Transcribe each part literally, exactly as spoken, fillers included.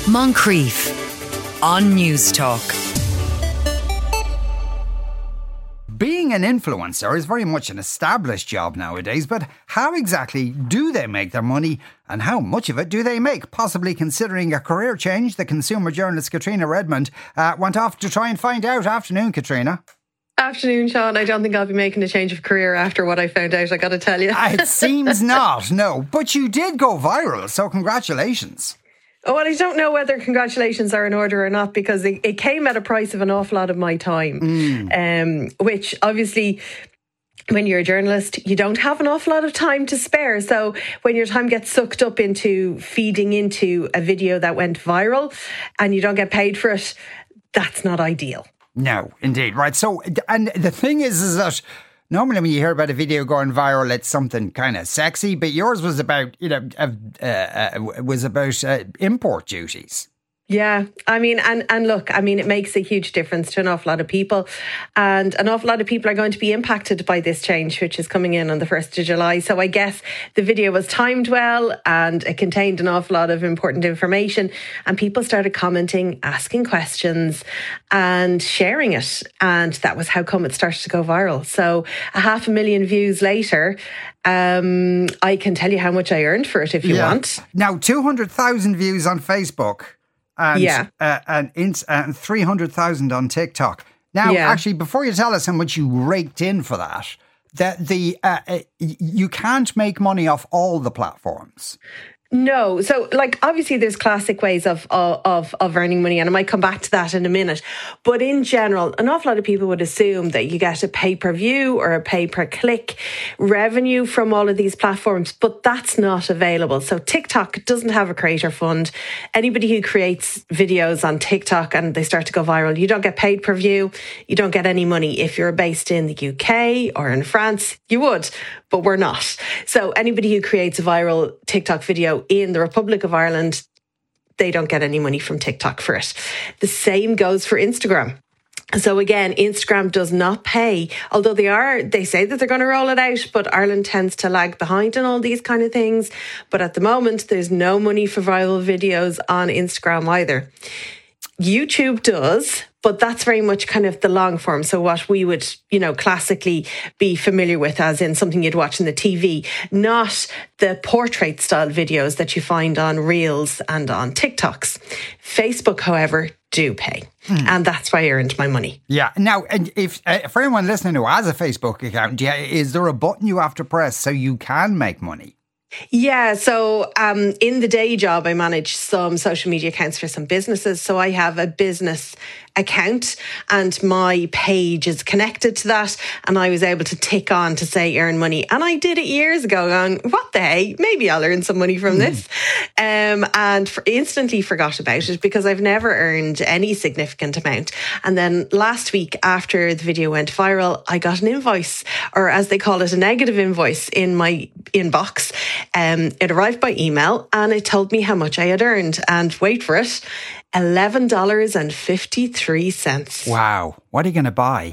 Moncrief on News Talk. Being an influencer is very much an established job nowadays, but how exactly do they make their money and how much of it do they make? Possibly considering a career change, the consumer journalist Katrina Redmond uh, went off to try and find out. Afternoon, Katrina. Afternoon, Sean. I don't think I'll be making a change of career after what I found out, I got to tell you. It seems not, no. But you did go viral, so congratulations. Oh, well, I don't know whether congratulations are in order or not, because it, it came at a price of an awful lot of my time, mm. um, which obviously, when you're a journalist, you don't have an awful lot of time to spare. So when your time gets sucked up into feeding into a video that went viral and you don't get paid for it, that's not ideal. No, indeed. Right. So, and the thing is, is that normally when you hear about a video going viral, it's something kind of sexy, but yours was about, you know, uh, uh, was about uh, import duties. Yeah, I mean, and, and look, I mean, it makes a huge difference to an awful lot of people, and an awful lot of people are going to be impacted by this change, which is coming in on the first of July. So I guess the video was timed well and it contained an awful lot of important information, and people started commenting, asking questions and sharing it. And that was how come it started to go viral. So a half a million views later, um, I can tell you how much I earned for it if you yeah. want. Now, two hundred thousand views on Facebook. And, yeah. uh, and, ins- and three hundred thousand on TikTok. Now, yeah. actually, before you tell us how much you raked in for that, that the uh, uh, you can't make money off all the platforms. No. So, like, obviously there's classic ways of, of, of earning money, and I might come back to that in a minute. But in general, an awful lot of people would assume that you get a pay-per-view or a pay-per-click revenue from all of these platforms, but that's not available. So TikTok doesn't have a creator fund. Anybody who creates videos on TikTok and they start to go viral, you don't get paid per view. You don't get any money. If you're based in the U K or in France, you would, but we're not. So anybody who creates a viral TikTok video in the Republic of Ireland, they don't get any money from TikTok for it. The same goes for Instagram. So again, Instagram does not pay, although they are, they say that they're going to roll it out, but Ireland tends to lag behind in all these kind of things. But at the moment, there's no money for viral videos on Instagram either. YouTube does, but that's very much kind of the long form. So what we would, you know, classically be familiar with, as in something you'd watch on the T V, not the portrait style videos that you find on Reels and on TikToks. Facebook, however, do pay. Hmm. And that's why I earned my money. Yeah. Now, if uh, for anyone listening who has a Facebook account, yeah, is there a button you have to press so you can make money? Yeah, so um, in the day job, I manage some social media accounts for some businesses. So I have a business account and my page is connected to that. And I was able to tick on to say earn money. And I did it years ago going, what the hey, maybe I'll earn some money from mm. this. Um, and for, instantly forgot about it because I've never earned any significant amount. And then last week after the video went viral, I got an invoice, or as they call it, a negative invoice in my inbox. Um, it arrived by email and it told me how much I had earned. And wait for it, eleven dollars and fifty-three cents. Wow. What are you going to buy?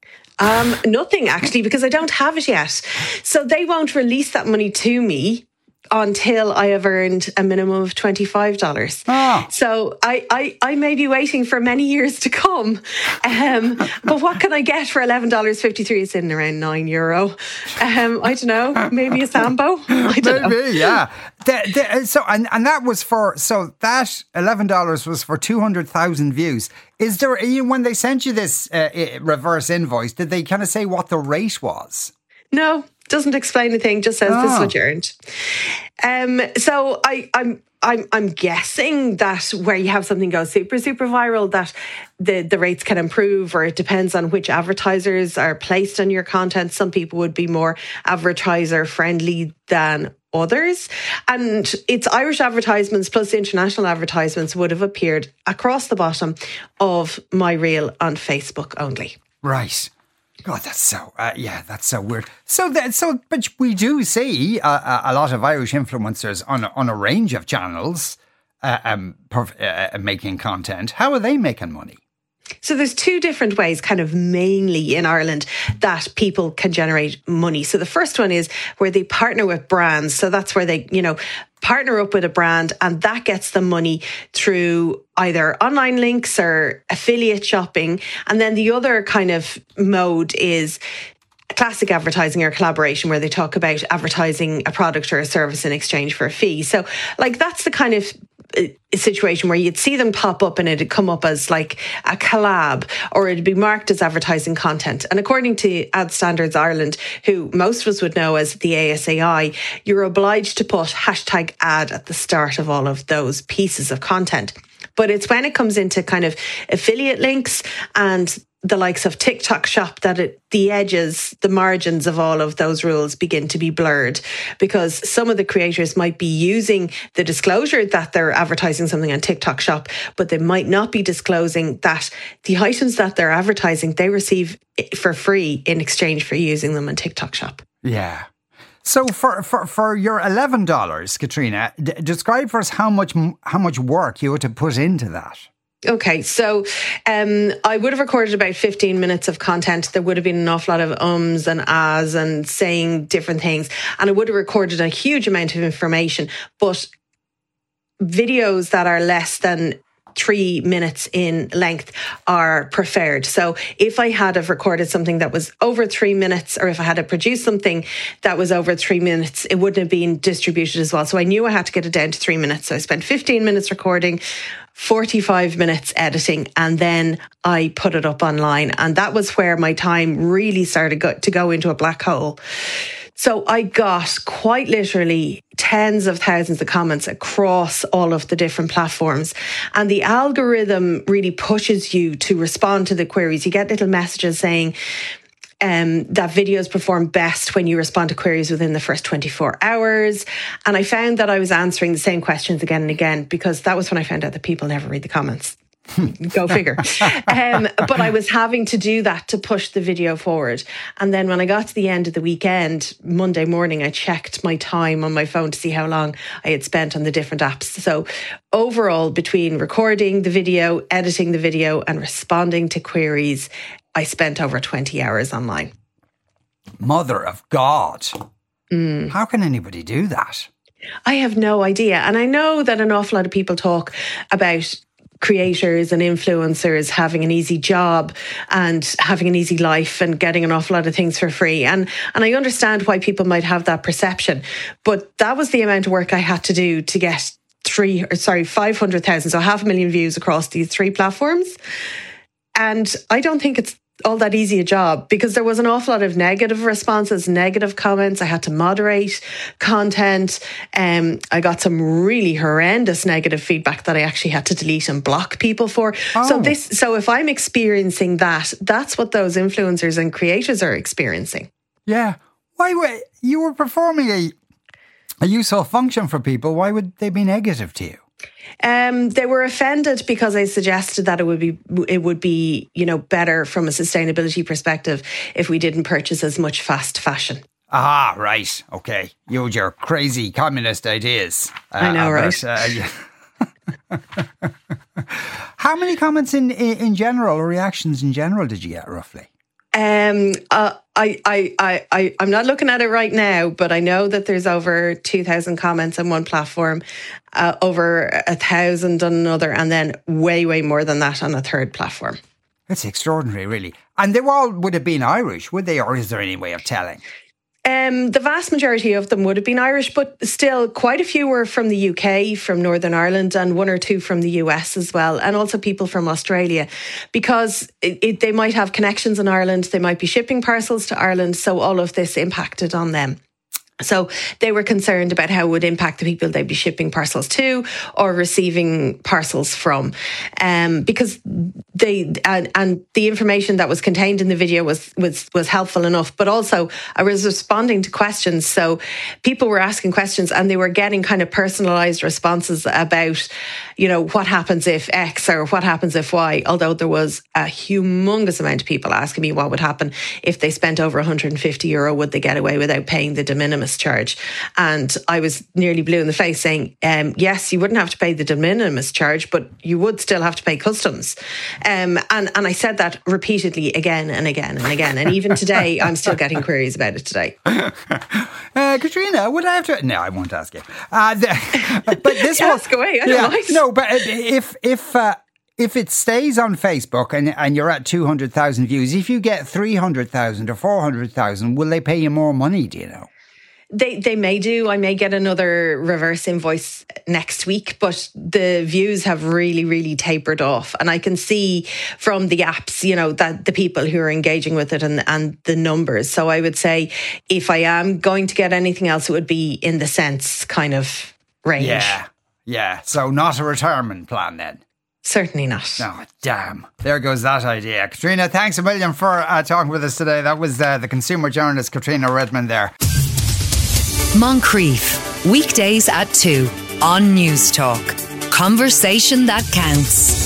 Um, nothing, actually, because I don't have it yet. So they won't release that money to me until I have earned a minimum of twenty-five dollars. Oh. So I, I, I may be waiting for many years to come. Um, but what can I get for eleven dollars and fifty-three cents? It's in around nine euro. Um, I don't know, maybe a Sambo? I don't maybe, know. yeah. The, the, so, and, and that was for, so that eleven dollars was for two hundred thousand views. Is there, when they sent you this uh, reverse invoice, did they kind of say what the rate was? No, doesn't explain a thing, just says oh. this is what you earned. Um, so I, I'm I'm I'm guessing that where you have something go super, super viral, that the, the rates can improve, or it depends on which advertisers are placed on your content. Some people would be more advertiser friendly than others. And it's Irish advertisements plus international advertisements would have appeared across the bottom of my reel on Facebook only. Right. God, that's so, uh, yeah, that's so weird. So, that, so, but we do see uh, a lot of Irish influencers on a, on a range of channels uh, um, perf- uh, making content. How are they making money? So there's two different ways, kind of mainly in Ireland, that people can generate money. So the first one is where they partner with brands. So that's where they, you know, partner up with a brand, and that gets them money through either online links or affiliate shopping. And then the other kind of mode is classic advertising or collaboration, where they talk about advertising a product or a service in exchange for a fee. So like that's the kind of a situation where you'd see them pop up and it'd come up as like a collab, or it'd be marked as advertising content. And according to Ad Standards Ireland, who most of us would know as the A S A I, you're obliged to put hashtag ad at the start of all of those pieces of content. But it's when it comes into kind of affiliate links and the likes of TikTok Shop that it, the edges, the margins of all of those rules begin to be blurred, because some of the creators might be using the disclosure that they're advertising something on TikTok Shop, but they might not be disclosing that the items that they're advertising, they receive for free in exchange for using them on TikTok Shop. Yeah. So for, for, for your eleven dollars, Katrina, d- describe for us how much how much work you had to put into that. Okay, so um, I would have recorded about fifteen minutes of content. There would have been an awful lot of ums and ahs and saying different things. And I would have recorded a huge amount of information. But videos that are less than three minutes in length are preferred. So if I had have recorded something that was over three minutes, or if I had to produce something that was over three minutes, it wouldn't have been distributed as well. So I knew I had to get it down to three minutes. So I spent fifteen minutes recording, forty-five minutes editing, and then I put it up online. And that was where my time really started go- to go into a black hole. So I got quite literally tens of thousands of comments across all of the different platforms. And the algorithm really pushes you to respond to the queries. You get little messages saying um, that videos perform best when you respond to queries within the first twenty-four hours. And I found that I was answering the same questions again and again, because that was when I found out that people never read the comments. Go figure. um, but I was having to do that to push the video forward. And then when I got to the end of the weekend, Monday morning, I checked my time on my phone to see how long I had spent on the different apps. So overall, between recording the video, editing the video, and responding to queries, I spent over twenty hours online. Mother of God. Mm. How can anybody do that? I have no idea. And I know that an awful lot of people talk about creators and influencers having an easy job and having an easy life and getting an awful lot of things for free. And and I understand why people might have that perception. But that was the amount of work I had to do to get three, or sorry, five hundred thousand, so half a million views across these three platforms. And I don't think it's all that easy a job, because there was an awful lot of negative responses, negative comments. I had to moderate content. Um, I got some really horrendous negative feedback that I actually had to delete and block people for. Oh. So this, so if I'm experiencing that, that's what those influencers and creators are experiencing. Yeah. Why would you were performing a a useful function for people? Why would they be negative to you? Um, they were offended because I suggested that it would be it would be you know better from a sustainability perspective if we didn't purchase as much fast fashion. Ah, right, okay. You and your crazy communist ideas. Uh, I know, about, right? Uh, yeah. How many comments in, in in general, or reactions in general, did you get roughly? Um, uh, I, I, I, I, I'm not looking at it right now, but I know that there's over two thousand comments on one platform, uh, over a thousand on another, and then way, way more than that on a third platform. That's extraordinary, really. And they all would have been Irish, would they? Or is there any way of telling? Um, the vast majority of them would have been Irish, but still quite a few were from the U K, from Northern Ireland, and one or two from the U S as well, and also people from Australia, because it, it, they might have connections in Ireland, they might be shipping parcels to Ireland, so all of this impacted on them. So they were concerned about how it would impact the people they'd be shipping parcels to or receiving parcels from, um, because they and, and the information that was contained in the video was was was helpful enough. But also, I was responding to questions, so people were asking questions and they were getting kind of personalised responses about, you know, what happens if X or what happens if Y. Although there was a humongous amount of people asking me what would happen if they spent over one hundred fifty euro, would they get away without paying the de minimis minimis charge. And I was nearly blue in the face saying, um, yes, you wouldn't have to pay the de minimis charge, but you would still have to pay customs. Um, and, and I said that repeatedly again and again and again. And even today, I'm still getting queries about it today. uh, Katrina, would I have to? No, I won't ask you. Uh, the, but this yeah, was, ask away. I yeah, don't mind. No, but if if uh, if it stays on Facebook and and you're at two hundred thousand views, if you get three hundred thousand or four hundred thousand, will they pay you more money? Do you know? They they may do. I may get another reverse invoice next week, but the views have really, really tapered off. And I can see from the apps, you know, that the people who are engaging with it and, and the numbers. So I would say if I am going to get anything else, it would be in the cents kind of range. Yeah, yeah. So not a retirement plan then? Certainly not. Oh, damn. There goes that idea. Katrina, thanks a million for uh, talking with us today. That was uh, the consumer journalist Katrina Redmond there. Moncrief, weekdays at two on News Talk. Conversation that counts.